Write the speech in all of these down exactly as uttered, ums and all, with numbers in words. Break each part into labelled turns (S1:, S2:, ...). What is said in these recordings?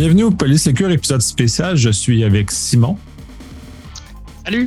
S1: Bienvenue au Polysécure épisode spécial. Je suis avec Simon.
S2: Salut!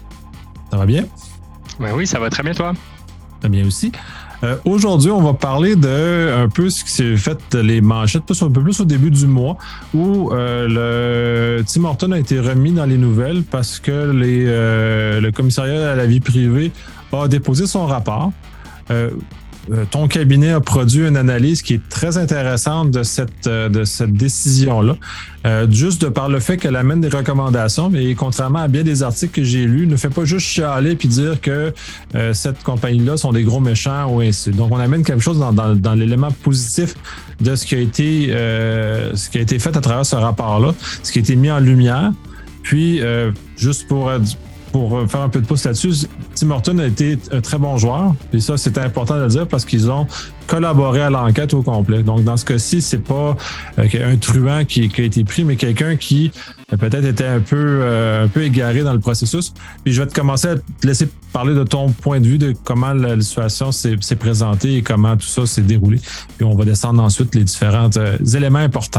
S1: Ça va bien?
S2: Ben oui, ça va très bien, toi?
S1: Très bien aussi. Euh, aujourd'hui, on va parler de un peu ce qui s'est fait les manchettes, plus, un peu plus au début du mois, où euh, le Tim Hortons a été remis dans les nouvelles parce que les, euh, le commissariat à la vie privée a déposé son rapport. Euh, ton cabinet a produit une analyse qui est très intéressante de cette, de cette décision-là. Euh, juste de par le fait qu'elle amène des recommandations, mais contrairement à bien des articles que j'ai lus, ne fait pas juste chialer puis dire que euh, cette compagnie-là sont des gros méchants ou ainsi. Donc, on amène quelque chose dans, dans, dans l'élément positif de ce qui a été, euh, ce qui a été fait à travers ce rapport-là, ce qui a été mis en lumière. Puis, euh, juste pour... Pour faire un peu de pouce là-dessus, Tim Hortons a été un très bon joueur. Et ça, c'était important de le dire parce qu'ils ont collaboré à l'enquête au complet. Donc, dans ce cas-ci, c'est pas un truand qui, qui a été pris, mais quelqu'un qui peut-être était un peu, euh, un peu égaré dans le processus. Puis, je vais te commencer à te laisser parler de ton point de vue, de comment la situation s'est, s'est présentée et comment tout ça s'est déroulé. Puis, on va descendre ensuite les différents euh, éléments importants.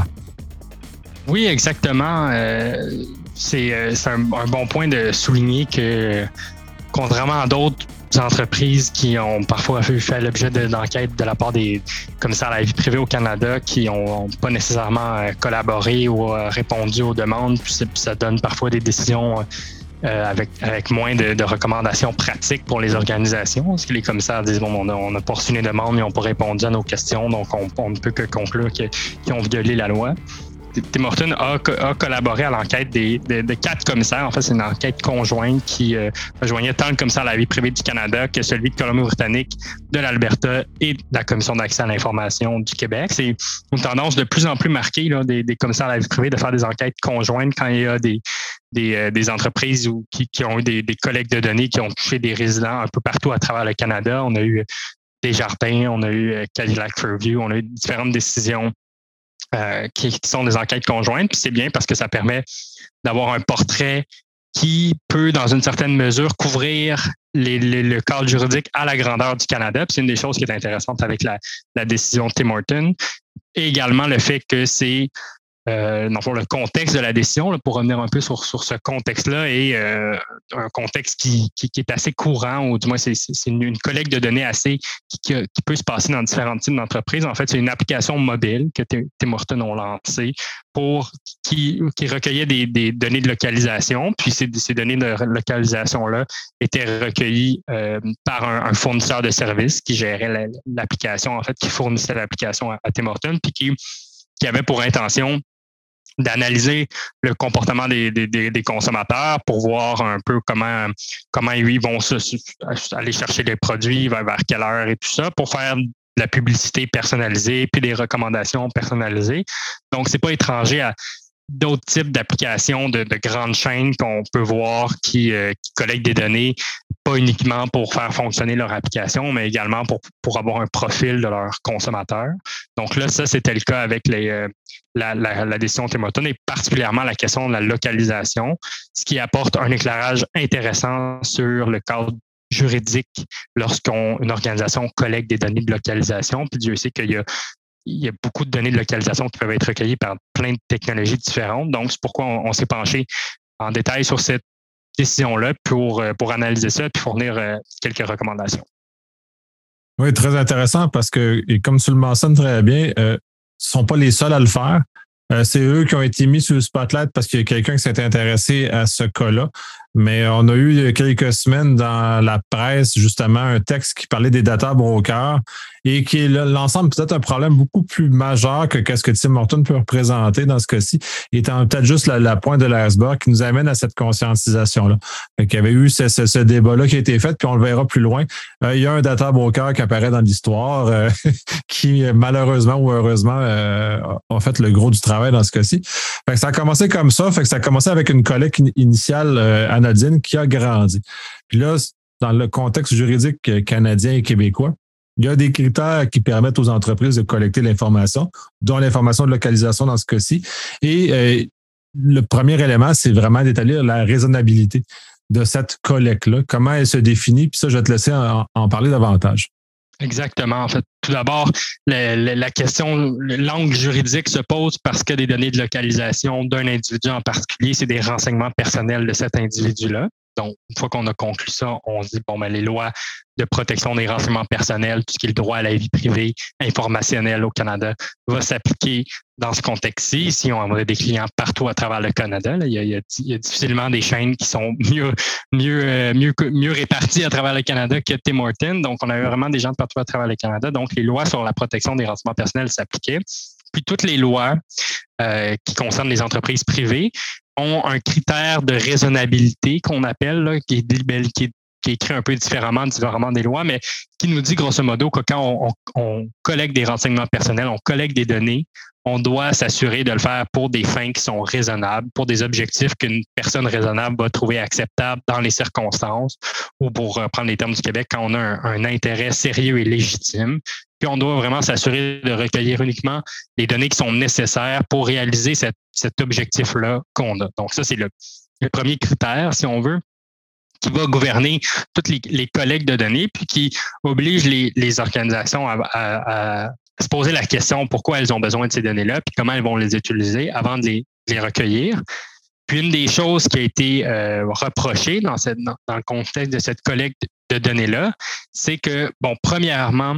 S2: Oui, exactement. Euh, c'est euh, c'est un, un bon point de souligner que, contrairement à d'autres entreprises qui ont parfois fait l'objet de, d'enquêtes de la part des commissaires à la vie privée au Canada, qui n'ont pas nécessairement collaboré ou répondu aux demandes, puis ça donne parfois des décisions euh, avec, avec moins de, de recommandations pratiques pour les organisations, parce que les commissaires disent bon, on a, on a pas reçu les demandes, ils n'ont pas répondu à nos questions, donc on, on ne peut que conclure que, qu'ils ont violé la loi. Tim Hortons a, a collaboré à l'enquête des, de, de quatre commissaires. En fait, c'est une enquête conjointe qui euh, rejoignait tant le commissaire à la vie privée du Canada que celui de Colombie-Britannique, de l'Alberta et de la Commission d'accès à l'information du Québec. C'est une tendance de plus en plus marquée là, des, des commissaires à la vie privée de faire des enquêtes conjointes quand il y a des, des, euh, des entreprises ou qui, qui ont eu des, des collectes de données qui ont touché des résidents un peu partout à travers le Canada. On a eu Desjardins, on a eu Cadillac Fairview, on a eu différentes décisions Euh, qui, qui sont des enquêtes conjointes. Puis c'est bien parce que ça permet d'avoir un portrait qui peut, dans une certaine mesure, couvrir les, les, le cadre juridique à la grandeur du Canada. Puis c'est une des choses qui est intéressante avec la, la décision de Tim Hortons. Et également le fait que c'est Euh, dans le contexte de la décision, là, pour revenir un peu sur, sur ce contexte-là, et euh, un contexte qui, qui, qui est assez courant, ou du moins c'est, c'est une, une collecte de données assez qui, qui, qui peut se passer dans différents types d'entreprises. En fait, c'est une application mobile que Tim Hortons ont lancée pour qui, qui recueillait des, des données de localisation. Puis ces, ces données de localisation-là étaient recueillies euh, par un, un fournisseur de services qui gérait la, l'application, en fait, qui fournissait l'application à, à Tim Hortons, puis qui, qui avait pour intention d'analyser le comportement des, des, des consommateurs pour voir un peu comment, comment ils vont se, aller chercher les produits, vers, vers quelle heure et tout ça, pour faire de la publicité personnalisée puis des recommandations personnalisées. Donc, c'est pas étranger à d'autres types d'applications de, de grandes chaînes qu'on peut voir qui, euh, qui collectent des données, pas uniquement pour faire fonctionner leur application, mais également pour, pour avoir un profil de leurs consommateurs. Donc là, ça, c'était le cas avec les, euh, la, la, la décision Tim Hortons et particulièrement la question de la localisation, ce qui apporte un éclairage intéressant sur le cadre juridique lorsqu'une organisation collecte des données de localisation. Puis Dieu sait qu'il y a Il y a beaucoup de données de localisation qui peuvent être recueillies par plein de technologies différentes. Donc, c'est pourquoi on, on s'est penché en détail sur cette décision-là pour, pour analyser ça et fournir quelques recommandations.
S1: Oui, très intéressant parce que, et comme tu le mentionnes très bien, euh, ce ne sont pas les seuls à le faire. Euh, c'est eux qui ont été mis sur le spotlight parce qu'il y a quelqu'un qui s'est intéressé à ce cas-là. Mais on a eu il y a quelques semaines dans la presse, justement, un texte qui parlait des data brokers et qui est l'ensemble peut-être un problème beaucoup plus majeur que qu'est-ce que Tim Hortons peut représenter dans ce cas-ci, étant peut-être juste la, la pointe de l'iceberg qui nous amène à cette conscientisation-là. Fait qu'il y avait eu ce, ce, ce débat-là qui a été fait, puis on le verra plus loin. Euh, il y a un data broker qui apparaît dans l'histoire euh, qui, malheureusement ou heureusement, euh, a fait le gros du travail dans ce cas-ci. Fait que ça a commencé comme ça, fait que ça a commencé avec une collecte initiale euh, anodine qui a grandi. Puis là, dans le contexte juridique canadien et québécois, il y a des critères qui permettent aux entreprises de collecter l'information, dont l'information de localisation dans ce cas-ci. Et euh, le premier élément, c'est vraiment d'établir la raisonnabilité de cette collecte-là. Comment elle se définit? Puis ça, je vais te laisser en, en parler davantage.
S2: Exactement. En fait, tout d'abord, la, la, la question, l'angle juridique se pose parce que des données de localisation d'un individu en particulier, c'est des renseignements personnels de cet individu-là. Donc, une fois qu'on a conclu ça, on se dit, bon, ben, les lois de protection des renseignements personnels, tout ce qui est le droit à la vie privée, informationnelle au Canada, va s'appliquer dans ce contexte-ci. Si on a des clients partout à travers le Canada, là, il, y a, il, y a, il y a difficilement des chaînes qui sont mieux, mieux, euh, mieux, mieux réparties à travers le Canada que Tim Hortons. Donc, on avait vraiment des gens de partout à travers le Canada. Donc, les lois sur la protection des renseignements personnels s'appliquaient. Puis, toutes les lois euh, qui concernent les entreprises privées ont un critère de raisonnabilité qu'on appelle, là, qui, est, qui, est, qui est écrit un peu différemment, différemment des lois, mais qui nous dit grosso modo que quand on, on, on collecte des renseignements personnels, on collecte des données, on doit s'assurer de le faire pour des fins qui sont raisonnables, pour des objectifs qu'une personne raisonnable va trouver acceptable dans les circonstances, ou pour reprendre les termes du Québec, quand on a un, un intérêt sérieux et légitime. Puis on doit vraiment s'assurer de recueillir uniquement les données qui sont nécessaires pour réaliser cette, cet objectif-là qu'on a. Donc ça, c'est le, le premier critère, si on veut, qui va gouverner toutes les, les collectes de données, puis qui oblige les, les organisations à, à, à se poser la question pourquoi elles ont besoin de ces données-là, puis comment elles vont les utiliser avant de les, de les recueillir. Puis une des choses qui a été euh, reprochée dans, cette, dans, dans le contexte de cette collecte de données-là, c'est que, bon, premièrement,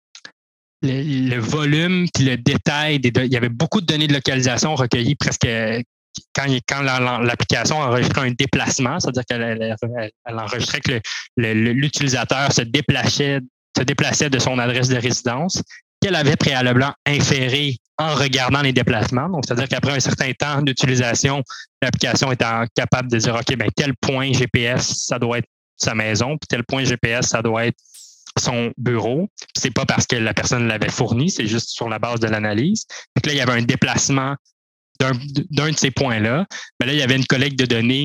S2: le, le volume puis le détail, des il y avait beaucoup de données de localisation recueillies presque quand, quand la, la, l'application enregistrait un déplacement, c'est-à-dire qu'elle elle, elle, elle enregistrait que le, le, l'utilisateur se déplaçait, se déplaçait de son adresse de résidence, qu'elle avait préalablement inféré en regardant les déplacements. Donc, c'est-à-dire qu'après un certain temps d'utilisation, l'application était capable de dire, OK, ben tel point G P S, ça doit être sa maison, puis tel point G P S, ça doit être son bureau. C'est pas parce que la personne l'avait fourni, c'est juste sur la base de l'analyse. Donc là, il y avait un déplacement d'un, d'un de ces points-là. Mais là, il y avait une collecte de données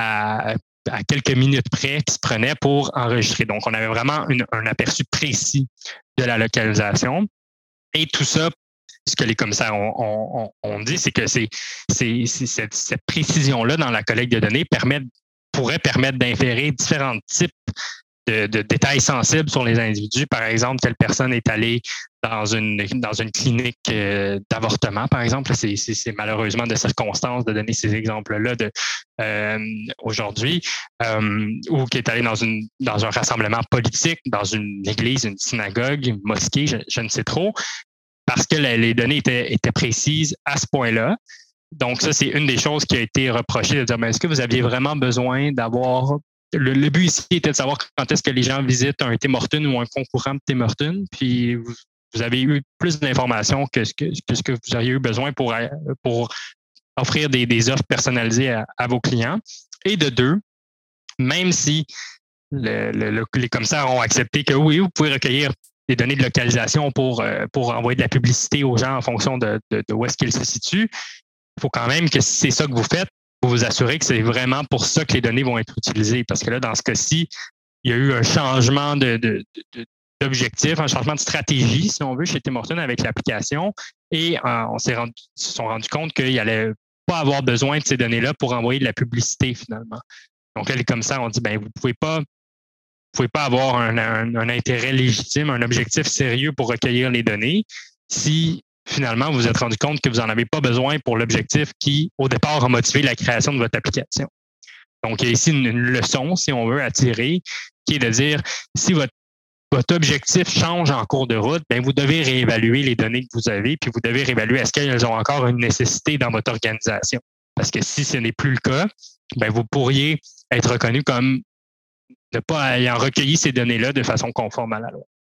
S2: à, à quelques minutes près qui se prenait pour enregistrer. Donc, on avait vraiment une, un aperçu précis de la localisation. Et tout ça, ce que les commissaires ont, ont, ont dit, c'est que c'est, c'est, c'est cette, cette précision-là dans la collecte de données permet, pourrait permettre d'inférer différents types de, de détails sensibles sur les individus. Par exemple, telle personne est allée dans une dans une clinique euh, d'avortement, par exemple. C'est, c'est, c'est malheureusement de circonstances de donner ces exemples-là de euh, aujourd'hui, euh, ou qui est allée dans une dans un rassemblement politique, dans une église, une synagogue, une mosquée, je, je ne sais trop, parce que la, les données étaient, étaient précises à ce point-là. Donc, ça, c'est une des choses qui a été reprochée, de dire, mais est-ce que vous aviez vraiment besoin d'avoir... Le, le but ici était de savoir quand est-ce que les gens visitent un Tim Hortons ou un concurrent de Tim Hortons, puis vous, vous avez eu plus d'informations que ce que, que ce que vous auriez eu besoin pour, pour offrir des, des offres personnalisées à, à vos clients. Et de deux, même si le, le, le, les commissaires ont accepté que oui, vous pouvez recueillir des données de localisation pour, pour envoyer de la publicité aux gens en fonction de, de, de où est-ce qu'ils se situent, il faut quand même que si c'est ça que vous faites, vous vous assurez que c'est vraiment pour ça que les données vont être utilisées. Parce que là, dans ce cas-ci, il y a eu un changement de, de, de, d'objectif, un changement de stratégie, si on veut, chez Tim Hortons avec l'application. Et euh, on s'est rendu, se sont rendu compte qu'il n'allait pas avoir besoin de ces données-là pour envoyer de la publicité, finalement. Donc là, les commissaires ont dit, ben vous ne pouvez pas, vous pouvez pas avoir un, un, un intérêt légitime, un objectif sérieux pour recueillir les données si finalement, vous vous êtes rendu compte que vous n'en avez pas besoin pour l'objectif qui, au départ, a motivé la création de votre application. Donc, il y a ici une, une leçon, si on veut, à tirer, qui est de dire, si votre, votre objectif change en cours de route, bien, vous devez réévaluer les données que vous avez, puis vous devez réévaluer est-ce qu'elles ont encore une nécessité dans votre organisation. Parce que si ce n'est plus le cas, bien, vous pourriez être reconnu comme ne pas ayant recueilli ces données-là de façon conforme à la loi.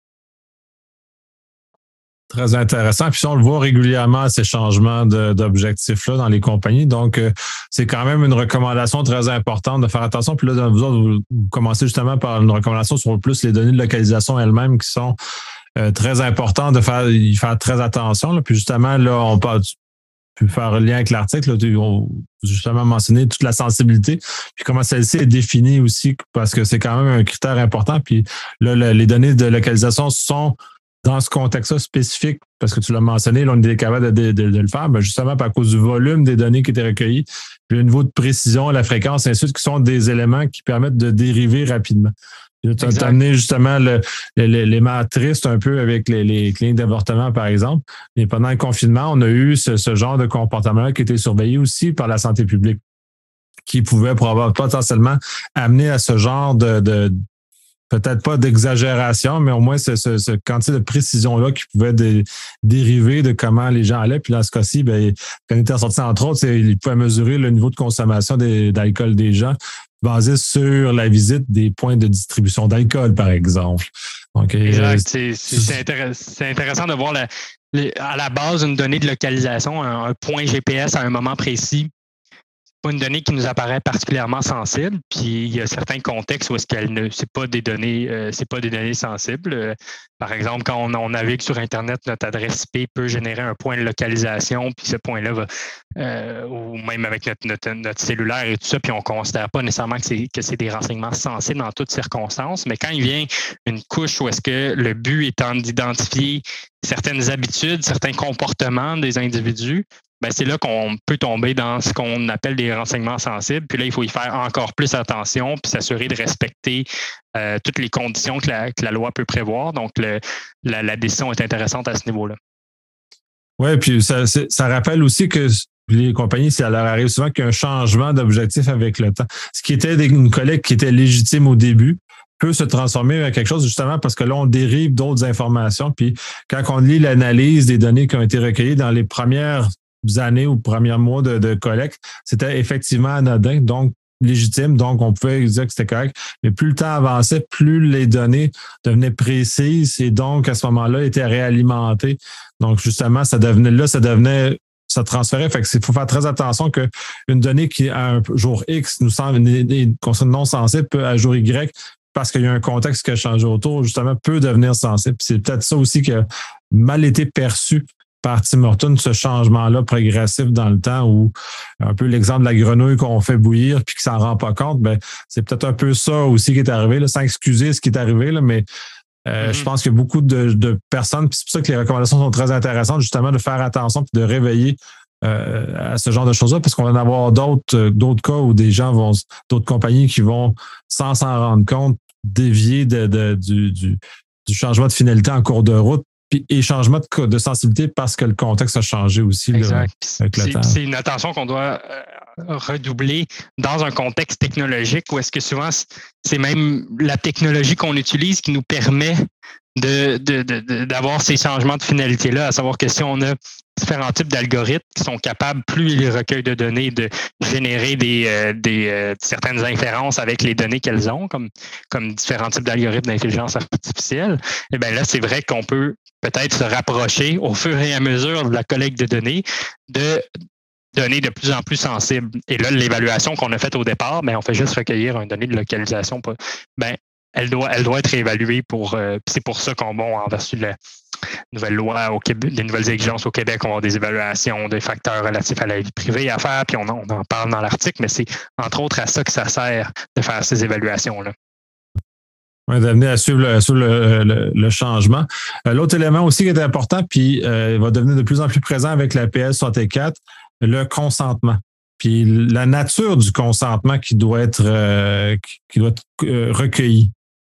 S1: Très intéressant. Puis ça, on le voit régulièrement, ces changements de, d'objectifs-là dans les compagnies. Donc, euh, c'est quand même une recommandation très importante de faire attention. Puis là, vous, autres, vous, vous commencez justement par une recommandation sur plus les données de localisation elles-mêmes qui sont euh, très importantes de faire, y faire très attention. Là. Puis justement, là, on peut, peut faire un lien avec l'article. Là, tu, on, justement mentionné toute la sensibilité. Puis comment celle-ci est définie aussi, parce que c'est quand même un critère important. Puis là, le, les données de localisation sont dans ce contexte-là spécifique, parce que tu l'as mentionné, là, on est capable de, de, de le faire, mais justement à cause du volume des données qui étaient recueillies, puis le niveau de précision, la fréquence, ainsi de suite, qui sont des éléments qui permettent de dériver rapidement. Tu as amené justement le, le, l'élément triste un peu avec les, les cliniques d'avortement, par exemple. Mais pendant le confinement, on a eu ce, ce genre de comportement-là qui était surveillé aussi par la santé publique, qui pouvait probablement potentiellement amener à ce genre de, de peut-être pas d'exagération, mais au moins ce, ce, ce quantité de précision-là qui pouvait dé, dériver de comment les gens allaient. Puis dans ce cas-ci, ben, quand il était ressorti, entre autres, il pouvait mesurer le niveau de consommation des, d'alcool des gens basé sur la visite des points de distribution d'alcool, par exemple.
S2: Donc, exact. Euh, c'est, c'est, c'est, intéress- c'est intéressant de voir la, les, à la base une donnée de localisation, un, un point G P S à un moment précis. Pas une donnée qui nous apparaît particulièrement sensible, puis il y a certains contextes où est-ce qu'elle ne c'est pas des données euh, c'est pas des données sensibles. Euh, par exemple, quand on, on navigue sur Internet, notre adresse I P peut générer un point de localisation, puis ce point-là va euh, ou même avec notre, notre, notre cellulaire et tout ça, puis on ne considère pas nécessairement que c'est que c'est des renseignements sensibles dans toutes circonstances. Mais quand il vient une couche où est-ce que le but étant d'identifier certaines habitudes, certains comportements des individus, ben c'est là qu'on peut tomber dans ce qu'on appelle des renseignements sensibles. Puis là, il faut y faire encore plus attention puis s'assurer de respecter euh, toutes les conditions que la, que la loi peut prévoir. Donc, le, la, la décision est intéressante à ce niveau-là.
S1: Oui, puis ça, ça rappelle aussi que les compagnies, ça leur arrive souvent qu'il y a un changement d'objectif avec le temps. Ce qui était une collecte qui était légitime au début peut se transformer en quelque chose justement parce que là, on dérive d'autres informations. Puis quand on lit l'analyse des données qui ont été recueillies dans les premières années ou premiers mois de, de collecte, c'était effectivement anodin, donc légitime, donc on pouvait dire que c'était correct. Mais plus le temps avançait, plus les données devenaient précises et donc à ce moment-là étaient réalimentées. Donc justement, ça devenait là, ça devenait ça transférait. Fait que il faut faire très attention qu'une donnée qui à un jour X nous semble non sensible peut à jour Y parce qu'il y a un contexte qui a changé autour, justement, peut devenir sensible. Puis c'est peut-être ça aussi qui a mal été perçu par Tim Hortons, ce changement-là progressif dans le temps où un peu l'exemple de la grenouille qu'on fait bouillir puis qui s'en rend pas compte, ben c'est peut-être un peu ça aussi qui est arrivé, là, sans excuser ce qui est arrivé, là, mais euh, mm-hmm. je pense qu'il y a beaucoup de, de personnes, puis c'est pour ça que les recommandations sont très intéressantes, justement, de faire attention puis de réveiller euh, à ce genre de choses-là, parce qu'on va en avoir d'autres, d'autres cas où des gens vont, d'autres compagnies qui vont, sans s'en rendre compte, dévier de, de, du, du, du changement de finalité en cours de route. Puis, et changement de, de sensibilité parce que le contexte a changé aussi.
S2: Exact.
S1: Là, avec le
S2: c'est,
S1: temps.
S2: C'est une attention qu'on doit euh, redoubler dans un contexte technologique où est-ce que souvent c'est même la technologie qu'on utilise qui nous permet de, de, de, de, d'avoir ces changements de finalité-là, à savoir que si on a différents types d'algorithmes qui sont capables, plus les recueils de données, de générer des, euh, des euh, certaines inférences avec les données qu'elles ont, comme, comme différents types d'algorithmes d'intelligence artificielle, et bien là, c'est vrai qu'on peut peut-être se rapprocher au fur et à mesure de la collecte de données de données de plus en plus sensibles. Et là, l'évaluation qu'on a faite au départ, bien, on fait juste recueillir une donnée de localisation. Bien, elle doit, elle doit être évaluée pour. Euh, c'est pour ça qu'on, bon, en vertu de la nouvelle loi au Québec, des nouvelles exigences au Québec, on a des évaluations des facteurs relatifs à la vie privée à faire, puis on, on en parle dans l'article, mais c'est entre autres à ça que ça sert de faire ces évaluations-là.
S1: Oui, d'amener à suivre le, suivre le, le, le changement. Euh, l'autre élément aussi qui est important, puis euh, va devenir de plus en plus présent avec la P S soixante-quatre, le consentement. Puis la nature du consentement qui doit être, euh, qui doit être euh, recueilli.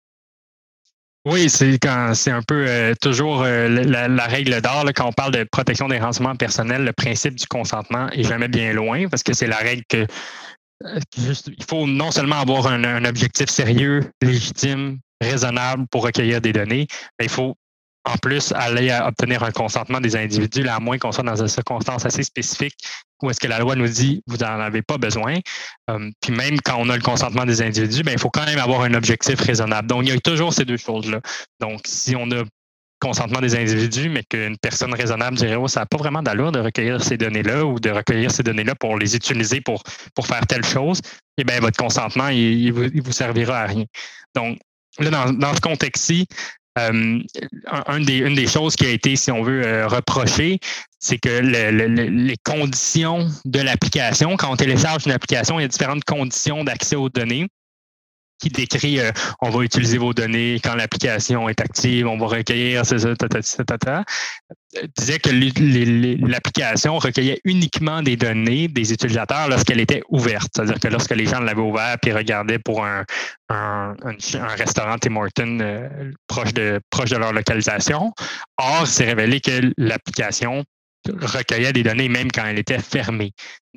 S2: Oui, c'est quand c'est un peu euh, toujours euh, la, la règle d'or là, quand on parle de protection des renseignements personnels, le principe du consentement est jamais bien loin parce que c'est la règle que euh, juste, il faut non seulement avoir un, un objectif sérieux, légitime, raisonnable pour recueillir des données, mais il faut en plus aller à obtenir un consentement des individus, là, à moins qu'on soit dans une circonstance assez spécifique où est-ce que la loi nous dit vous n'en avez pas besoin. Um, puis même quand on a le consentement des individus, ben, il faut quand même avoir un objectif raisonnable. Donc, il y a toujours ces deux choses-là. Donc, si on a consentement des individus, mais qu'une personne raisonnable dirait oh, ça n'a pas vraiment d'allure de recueillir ces données-là ou de recueillir ces données-là pour les utiliser pour, pour faire telle chose, eh bien, votre consentement, il, il, vous, il vous servira à rien. Donc, là, dans, dans ce contexte-ci, Euh, un des, une des choses qui a été, si on veut, euh, reprochée, c'est que le, le, les conditions de l'application, quand on télécharge une application, il y a différentes conditions d'accès aux données qui décrit euh, on va utiliser vos données quand l'application est active, on va recueillir, c'est ça, ta, ta, ta, ta, ta, disait que l'application recueillait uniquement des données des utilisateurs lorsqu'elle était ouverte. C'est-à-dire que lorsque les gens l'avaient ouvert et regardaient pour un, un, un, un restaurant Tim Hortons euh, proche, de, proche de leur localisation. Or, il s'est révélé que l'application recueillait des données même quand elle était fermée.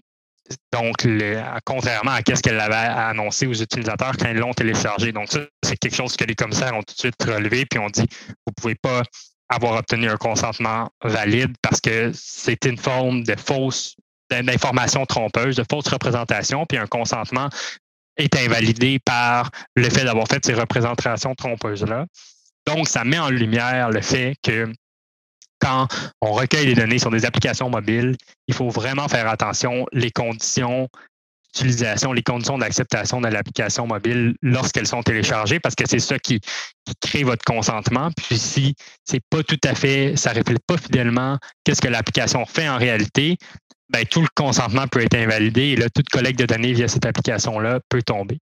S2: Donc, le, contrairement à ce qu'elle avait annoncé aux utilisateurs quand ils l'ont téléchargé. Donc, ça, c'est quelque chose que les commissaires ont tout de suite relevé, puis ont dit, vous ne pouvez pas avoir obtenu un consentement valide parce que c'est une forme de fausse, d'information trompeuse, de fausse représentation, puis un consentement est invalidé par le fait d'avoir fait ces représentations trompeuses-là. Donc, ça met en lumière le fait que quand on recueille les données sur des applications mobiles, il faut vraiment faire attention les conditions d'utilisation, les conditions d'acceptation de l'application mobile lorsqu'elles sont téléchargées, parce que c'est ça qui, qui crée votre consentement. Puis si c'est pas tout à fait, ça ne reflète pas fidèlement qu'est-ce que l'application fait en réalité, ben, tout le consentement peut être invalidé et là, toute collecte de données via cette application-là peut tomber.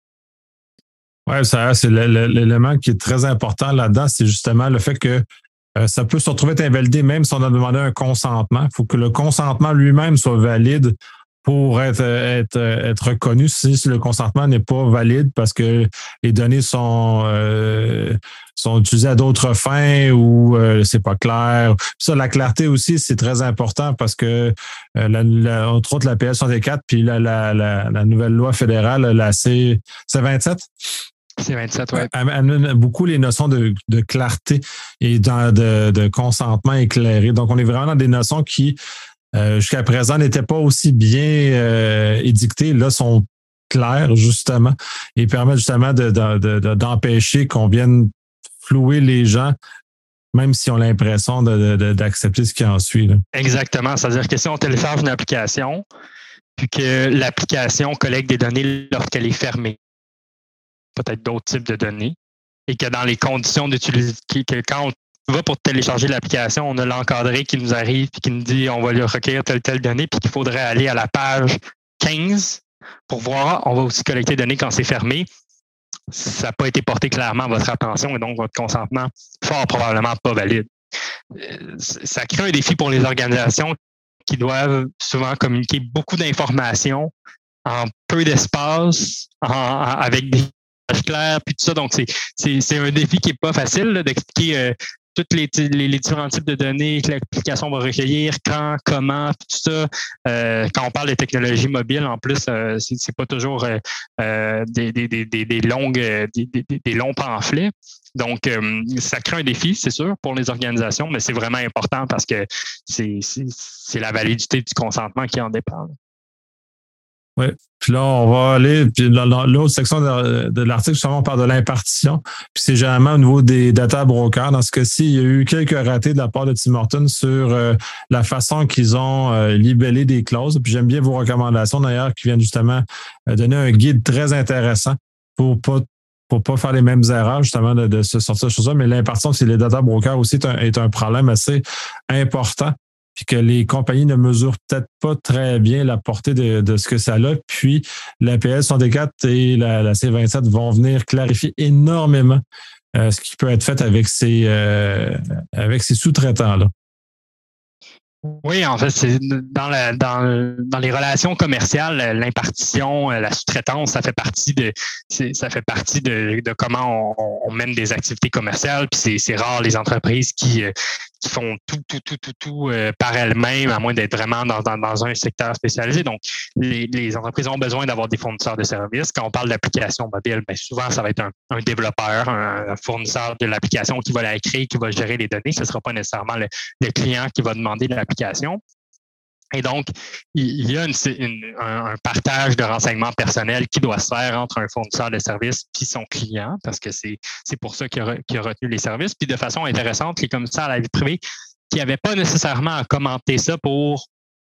S1: Oui, ça, c'est l'élément qui est très important là-dedans, c'est justement le fait que Euh, ça peut se retrouver invalidé même si on a demandé un consentement. Il faut que le consentement lui-même soit valide pour être, être, être reconnu. Si le consentement n'est pas valide parce que les données sont, euh, sont utilisées à d'autres fins ou euh, c'est pas clair. Ça, la clarté aussi, c'est très important parce que euh, la, la, entre autres la P L soixante-quatre puis la, la, la, la nouvelle loi fédérale, la C vingt-sept.
S2: C vingt-sept, oui.
S1: Amène beaucoup les notions de, de clarté et de, de, de consentement éclairé. Donc, on est vraiment dans des notions qui, euh, jusqu'à présent, n'étaient pas aussi bien euh, édictées. Là, sont claires, justement, et permettent justement de, de, de, d'empêcher qu'on vienne flouer les gens, même si on a l'impression de, de, d'accepter ce qui en suit. Là.
S2: Exactement. C'est-à-dire que si on télécharge une application, puis que l'application collecte des données lorsqu'elle est fermée, peut-être d'autres types de données, et que dans les conditions d'utilisation, que quand on va pour télécharger l'application, on a l'encadré qui nous arrive et qui nous dit on va lui recueillir telle telle donnée, puis qu'il faudrait aller à la page quinze pour voir, on va aussi collecter des données quand c'est fermé. Ça n'a pas été porté clairement à votre attention et donc votre consentement fort probablement pas valide. Ça crée un défi pour les organisations qui doivent souvent communiquer beaucoup d'informations en peu d'espace, en, en, avec des clair, puis tout ça. Donc, c'est, c'est, c'est un défi qui n'est pas facile là, d'expliquer euh, tous les, les, les différents types de données que l'application va recueillir, quand, comment, puis tout ça. Euh, quand on parle de technologies mobiles, en plus, euh, c'est, c'est pas toujours euh, des, des, des, des, longues, des, des, des longs pamphlets. Donc, euh, ça crée un défi, c'est sûr, pour les organisations, mais c'est vraiment important parce que c'est, c'est, c'est la validité du consentement qui en dépend.
S1: Oui. Puis là, on va aller, puis dans l'autre section de, de l'article, justement, on parle de l'impartition. Puis c'est généralement au niveau des data brokers. Dans ce cas-ci, il y a eu quelques ratés de la part de Tim Hortons sur euh, la façon qu'ils ont euh, libellé des clauses. Puis j'aime bien vos recommandations, d'ailleurs, qui viennent justement euh, donner un guide très intéressant pour pas pour pas faire les mêmes erreurs, justement, de, de se sortir de choses-là. Mais l'impartition, c'est les data brokers aussi est un, est un problème assez important. Puis que les compagnies ne mesurent peut-être pas très bien la portée de, de ce que ça a. Puis la P L soixante-quatre et la, la C vingt-sept vont venir clarifier énormément euh, ce qui peut être fait avec ces, euh, avec ces sous-traitants-là.
S2: Oui, en fait, c'est dans, la, dans, dans les relations commerciales, l'impartition, la sous-traitance, ça fait partie de c'est, ça fait partie de, de comment on, on mène des activités commerciales. Puis c'est, c'est rare les entreprises qui, qui font tout, tout, tout, tout, tout euh, par elles-mêmes, à moins d'être vraiment dans, dans, dans un secteur spécialisé. Donc, les, les entreprises ont besoin d'avoir des fournisseurs de services. Quand on parle d'application mobile, bien souvent, ça va être un, un développeur, un, un fournisseur de l'application qui va la créer, qui va gérer les données. Ce ne sera pas nécessairement le, le client qui va demander de l'application. Et donc, il y a une, une, un partage de renseignements personnels qui doit se faire entre un fournisseur de services et son client, parce que c'est, c'est pour ça qu'il a, qu'il a retenu les services. Puis de façon intéressante, les commissaires à la vie privée qui n'avaient pas nécessairement à commenter ça pour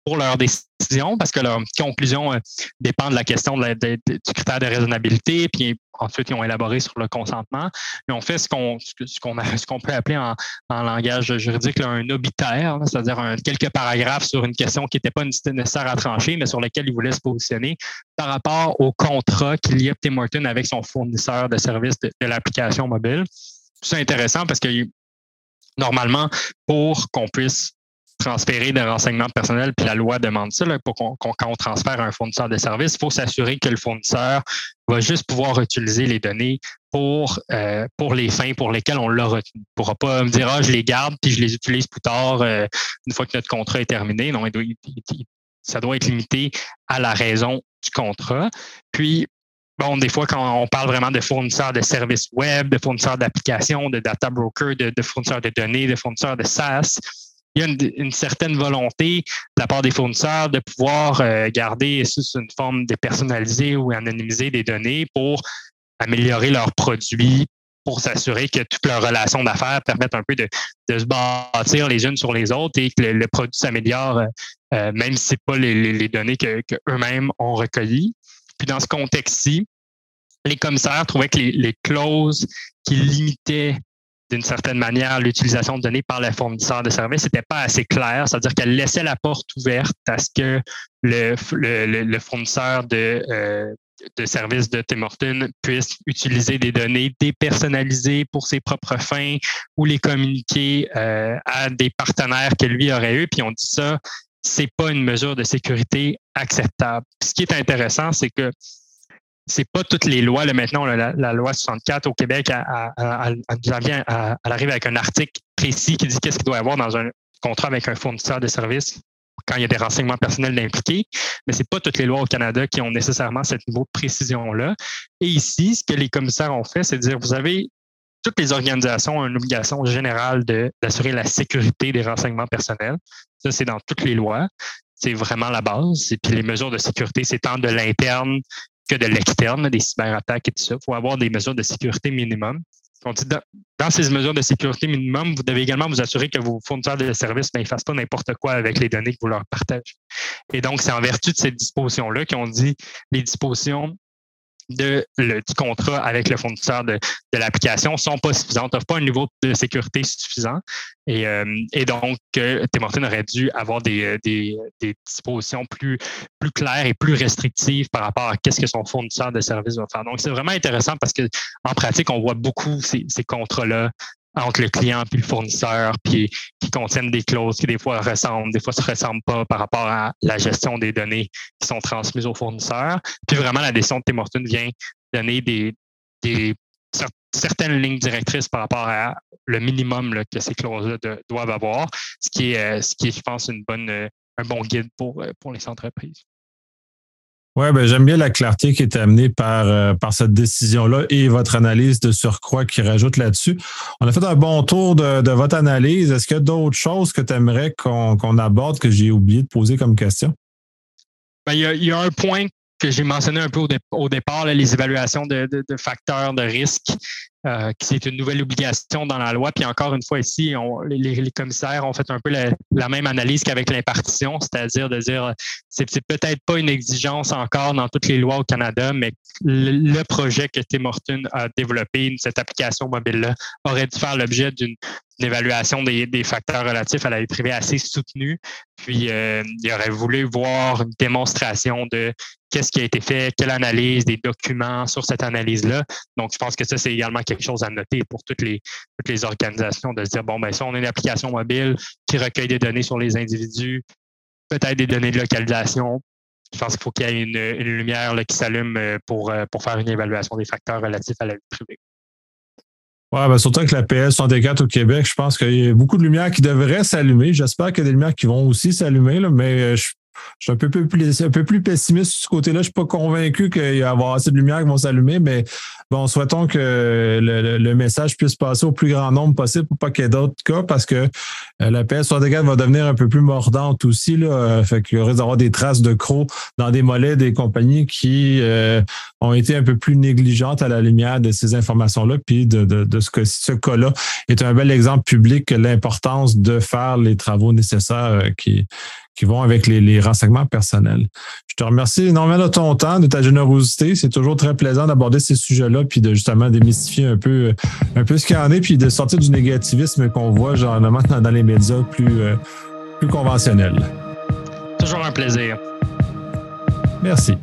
S2: pour leur décision, parce que leur conclusion euh, dépend de la question de la, de, de, du critère de raisonnabilité, puis ensuite, ils ont élaboré sur le consentement. Et on fait ce qu'on, ce qu'on, a, ce qu'on peut appeler en, en langage juridique là, un obitaire, là, c'est-à-dire un, quelques paragraphes sur une question qui n'était pas nécessaire à trancher, mais sur laquelle ils voulaient se positionner par rapport au contrat qu'il y a Tim Hortons avec son fournisseur de services de, de l'application mobile. C'est intéressant parce que normalement, pour qu'on puisse transférer des renseignements personnels, puis la loi demande ça, là, pour qu'on, qu'on, quand on transfère à un fournisseur de services, il faut s'assurer que le fournisseur va juste pouvoir utiliser les données pour, euh, pour les fins pour lesquelles on l'a retenu. Il ne pourra pas me dire « Ah, je les garde, puis je les utilise plus tard, euh, une fois que notre contrat est terminé. » Non, il doit, il, il, ça doit être limité à la raison du contrat. Puis, bon, des fois, quand on parle vraiment de fournisseurs de services web, de fournisseurs d'applications, de data broker, de, de fournisseurs de données, de fournisseurs de SaaS, il y a une, une certaine volonté de la part des fournisseurs de pouvoir euh, garder sous une forme dépersonnalisée ou anonymiser des données pour améliorer leurs produits, pour s'assurer que toutes leurs relations d'affaires permettent un peu de, de se bâtir les unes sur les autres et que le, le produit s'améliore, euh, même si ce n'est pas les, les, les données que, que eux-mêmes ont recueillies. Puis dans ce contexte-ci, les commissaires trouvaient que les, les clauses qui limitaient d'une certaine manière l'utilisation de données par les fournisseurs de services n'était pas assez claire, c'est-à-dire qu'elle laissait la porte ouverte à ce que le, le, le fournisseur de, euh, de services de Tim Hortons puisse utiliser des données dépersonnalisées pour ses propres fins ou les communiquer euh, à des partenaires que lui aurait eu. Puis on dit ça, c'est pas une mesure de sécurité acceptable. Puis ce qui est intéressant, c'est que c'est pas toutes les lois. Là, maintenant, la, la loi soixante-quatre au Québec, elle, elle, elle, elle, elle arrive avec un article précis qui dit qu'est-ce qu'il doit y avoir dans un contrat avec un fournisseur de services quand il y a des renseignements personnels impliqués. Mais c'est pas toutes les lois au Canada qui ont nécessairement ce niveau de précision-là. Et ici, ce que les commissaires ont fait, c'est de dire, vous avez toutes les organisations ont une obligation générale de, d'assurer la sécurité des renseignements personnels. Ça, c'est dans toutes les lois. C'est vraiment la base. Et puis les mesures de sécurité, c'est tant de l'interne que de l'externe, des cyberattaques et tout ça. Il faut avoir des mesures de sécurité minimum. On dit dans, dans ces mesures de sécurité minimum, vous devez également vous assurer que vos fournisseurs de services ne fassent pas n'importe quoi avec les données que vous leur partagez. Et donc, c'est en vertu de ces dispositions-là qu'on dit les dispositions de, le, du contrat avec le fournisseur de, de l'application sont pas suffisantes, n'offrent pas un niveau de sécurité suffisant. Et, euh, et donc, euh, Tim Hortons aurait dû avoir des, des, des dispositions plus, plus claires et plus restrictives par rapport à qu'est-ce que son fournisseur de services va faire. Donc, c'est vraiment intéressant parce que en pratique, on voit beaucoup ces, ces contrats-là entre le client et le fournisseur, puis qui contiennent des clauses qui des fois ressemblent, des fois se ressemblent pas par rapport à la gestion des données qui sont transmises aux fournisseurs. Puis vraiment, la décision de Tim Hortons vient donner des, des certaines lignes directrices par rapport à le minimum là, que ces clauses-là de, doivent avoir, ce qui est, ce qui est, je pense, une bonne, un bon guide pour, pour les entreprises.
S1: Oui, ben j'aime bien la clarté qui est amenée par, euh, par cette décision-là et votre analyse de surcroît qui rajoute là-dessus. On a fait un bon tour de, de votre analyse. Est-ce qu'il y a d'autres choses que tu aimerais qu'on, qu'on aborde que j'ai oublié de poser comme question?
S2: Ben, il y a, il y a un point que j'ai mentionné un peu au, dé, au départ, là, les évaluations de, de, de facteurs de risque, euh, qui c'est une nouvelle obligation dans la loi. Puis encore une fois ici, on, les, les commissaires ont fait un peu la, la même analyse qu'avec l'impartition, c'est-à-dire de dire c'est, c'est peut-être pas une exigence encore dans toutes les lois au Canada, mais le, le projet que Tim Hortons a développé, cette application mobile-là, aurait dû faire l'objet d'une une évaluation des, des facteurs relatifs à la vie privée assez soutenue. Puis, euh, il aurait voulu voir une démonstration de qu'est-ce qui a été fait, quelle analyse, des documents sur cette analyse-là. Donc, je pense que ça, c'est également quelque chose à noter pour toutes les, toutes les organisations de se dire, bon, ben ça, on a une application mobile qui recueille des données sur les individus, peut-être des données de localisation. Je pense qu'il faut qu'il y ait une, une lumière là, qui s'allume pour, pour faire une évaluation des facteurs relatifs à la vie privée.
S1: Oui, ben surtout avec la P L soixante-quatre au Québec, je pense qu'il y a beaucoup de lumières qui devraient s'allumer. J'espère qu'il y a des lumières qui vont aussi s'allumer, là, mais je, je suis un peu, plus, un peu plus pessimiste de ce côté-là. Je ne suis pas convaincu qu'il va y avoir assez de lumières qui vont s'allumer, mais bon, souhaitons que le, le, le message puisse passer au plus grand nombre possible pour pas qu'il y ait d'autres cas, parce que la P L soixante-quatre va devenir un peu plus mordante aussi, là. Fait qu'il risque d'avoir des traces de crocs dans des mollets des compagnies qui euh, ont été un peu plus négligentes à la lumière de ces informations-là. Puis de, de, de ce, que, ce cas-là est un bel exemple public de l'importance de faire les travaux nécessaires qui qui vont avec les, les renseignements personnels. Je te remercie énormément de ton temps, de ta générosité. C'est toujours très plaisant d'aborder ces sujets-là, puis de justement démystifier un peu, un peu ce qu'il y en est, puis de sortir du négativisme qu'on voit généralement dans les médias plus, plus conventionnels.
S2: Toujours un plaisir.
S1: Merci.